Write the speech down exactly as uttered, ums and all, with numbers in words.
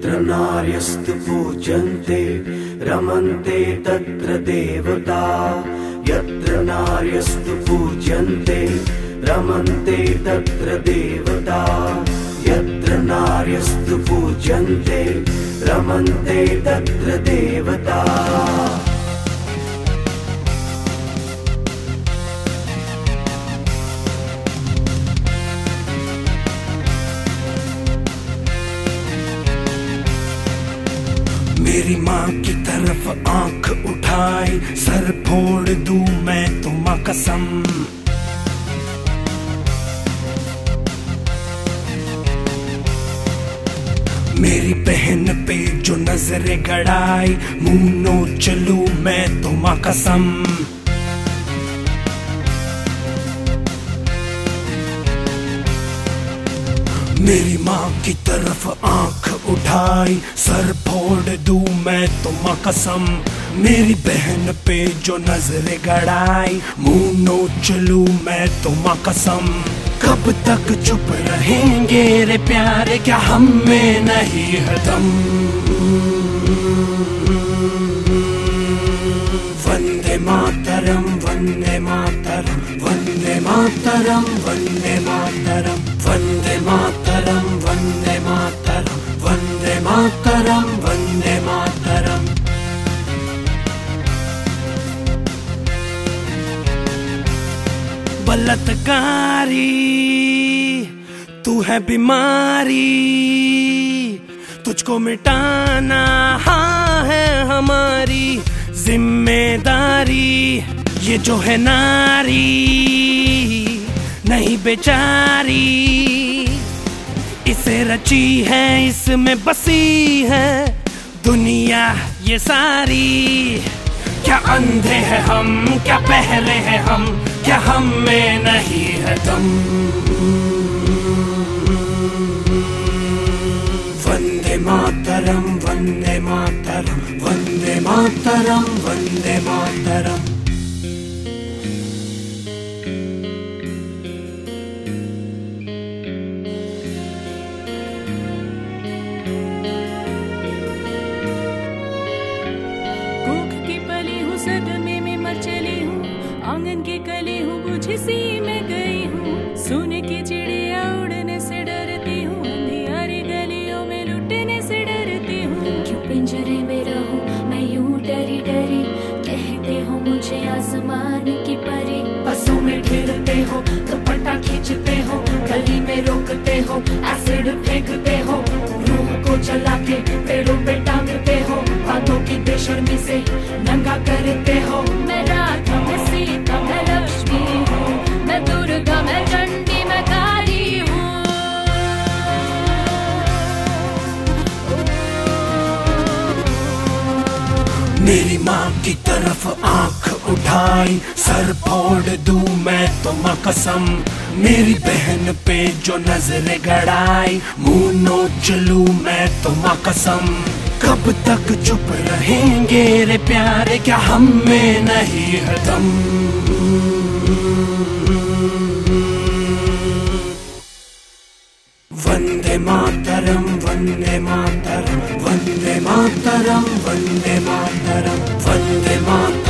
यत्र नार्यस्तु पूज्यन्ते रमन्ते तत्र देवता। यत्र नार्यस्तु पूज्यन्ते रमन्ते तत्र देवता। यत्र नार्यस्तु पूज्यन्ते रमन्ते तत्र देवता। मेरी माँ की तरफ आंख उठाई, सर फोड़ दूं मैं तो माँ कसम। मेरी बहन पे जो नजरें गड़ाई, मुंह नोच लूं मैं तो माँ कसम। मेरी माँ की तरफ आंख उठाई, सर फोड़ दूं मैं तो माँ कसम। मेरी बहन पे जो नजरें गड़ाई, मुंह नोच लूं मैं तो माँ कसम। कब तक चुप रहेंगे रे प्यारे, क्या हम में नहीं है दम। वंदे मातरम वंदे मातरम वंदे मातरम वंदे मातरम वंदे मातरम वंदे मातरम वंदे मातरम वंदे मातरम। बलात्कारी तू है बीमारी, तुझको मिटाना हाँ है हमारी जिम्मेदारी। ये जो है नारी नहीं बेचारी, इसे रची है इसमें बसी है दुनिया ये सारी। क्या अंधे हैं हम, क्या पहले हैं हम, क्या हम में नहीं है दम। वंदे मातरम वंदे मातरम वंदे मातरम वंदे मातरम। सदमे में मचली हूँ, आंगन की कली हूँ, बुझी सी में गई हूँ। सोने की चिड़िया उड़ने से डरती हूँ, अंधियारी गलियों में लुटने से डरती हूँ। क्यों पिंजरे में रहूं मैं यूं डरी डरी, कहते हो मुझे आसमान की परी। बसों में घेरते हो, दुपट्टा खींचते हो, गली में रोकते हो, एसिड फेंकते हो, रूह को जला के पेड़ों पे टांगते हो, बातों की बेशर्मी से नंगा करते हो। मैं राधा मैं सीता मैं लक्ष्मी हूँ, मैं दुर्गा मैं चंडी मैं काली हूँ। मेरी माँ की तरफ आंख उठाई, सर फोड़ दूं मैं तो माँ कसम। मेरी बहन पे जो नजरें गड़ाई, मुंह नोच लूं मैं तो माँ कसम। कब तक चुप रहेंगे रे प्यारे, क्या हम में नहीं है दम। वंदे मातरम वंदे मातरम वंदे मातरम वंदे मातरम वंदे मातरम।